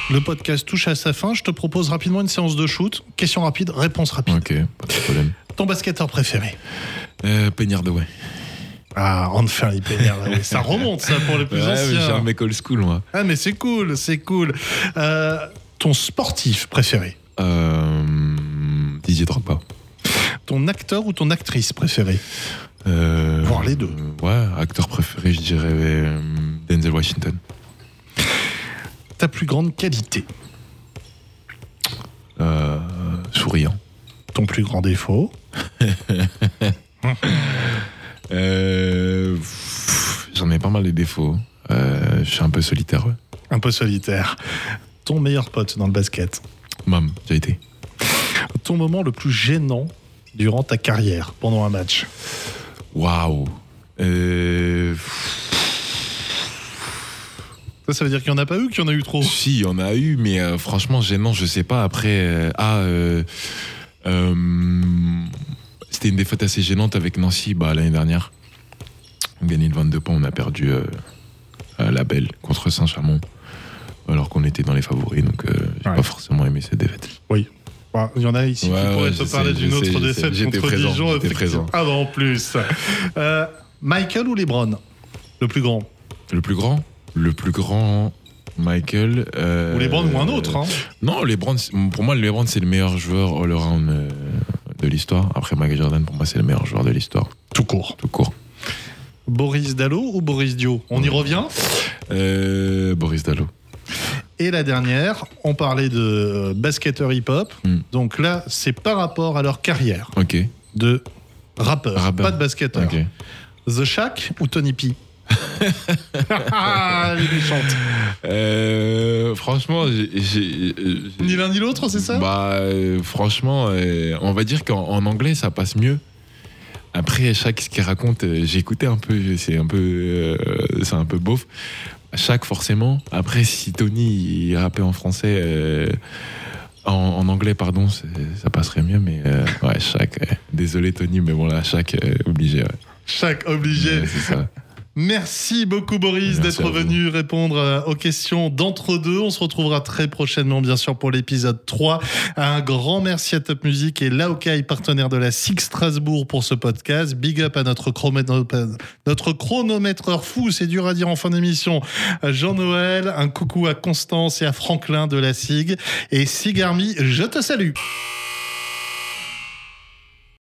Le podcast touche à sa fin. Je te propose rapidement une séance de shoot. Question rapide, réponse rapide. Ok, pas de problème. Ton basketteur préféré? Peignard de ouais. Ah, enfin, les Peignard, là, oui. Ça remonte, ça, pour les plus anciens. J'ai un mec old school, moi. Ah, mais c'est cool, c'est cool. Ton sportif préféré? Didier Drogba. Ton acteur ou ton actrice préférée? Voir les deux. Ouais, acteur préféré, je dirais Denzel Washington. Ta plus grande qualité? Souriant. Ton plus grand défaut? J'en ai pas mal de défauts. Je suis un peu solitaire. Ouais. Un peu solitaire. Ton meilleur pote dans le basket? Mam, j'ai été. Ton moment le plus gênant durant ta carrière pendant un match? Waouh. Ça veut dire qu'il n'y en a pas eu, qu'il y en a eu trop? Si, il y en a eu, mais franchement, gênant, je sais pas. Après, c'était une défaite assez gênante avec Nancy l'année dernière. On a gagné de 22 points, on a perdu la belle contre Saint-Chamond, alors qu'on était dans les favoris, donc j'ai pas forcément aimé cette défaite. Oui. Il y en a ici qui pourraient te parler d'une autre défaite contre Dijon. J'étais présent. Ah bah en plus. Michael ou LeBron? Le plus grand? Le plus grand, Michael. Ou LeBron ou un autre, hein. Non, LeBron, pour moi, LeBron, c'est le meilleur joueur all-around de l'histoire. Après, Michael Jordan, pour moi, c'est le meilleur joueur de l'histoire. Tout court. Boris Dallot ou Boris Dio? On y revient? Boris Dallot. Et la dernière, on parlait de basketteur hip-hop. Donc là, c'est par rapport à leur carrière de rappeur, pas de basketteur. Okay. The Shaq ou Tony P? Elle est méchante. Franchement, ni l'un ni l'autre, c'est ça? Franchement, on va dire qu'en anglais, ça passe mieux. Après, Shaq, ce qu'il raconte, j'ai écouté un peu, c'est un peu beauf. Shaq, forcément. Après, si Tony il rappait en français, en anglais, pardon, ça passerait mieux. Mais ouais, Shaq. Désolé, Tony, mais bon, là, Shaq, obligé. Ouais. Shaq, obligé. Ouais, c'est ça. Merci beaucoup Boris d'être venu répondre aux questions d'entre-deux. On se retrouvera très prochainement bien sûr pour l'épisode 3. Un grand merci à Top Music et Laokai, partenaire de la SIG Strasbourg pour ce podcast. Big up à notre chronométreur fou, c'est dur à dire en fin d'émission, Jean-Noël. Un coucou à Constance et à Franklin de la SIG. Et SIG Army, je te salue.